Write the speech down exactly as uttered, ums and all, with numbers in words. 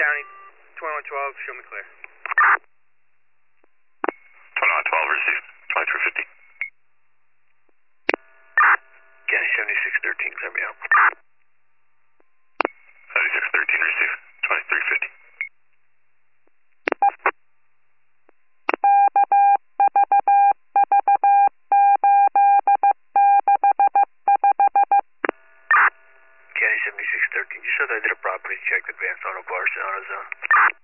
County, twenty-one twelve, show me clear. twenty-one twelve, received, twenty-three fifty. County seventy-six thirteen, clear me out. seventy-six thirteen, received, twenty-three fifty. County seventy-six thirteen, just so that I did a property check, advanced auto bars, auto zone.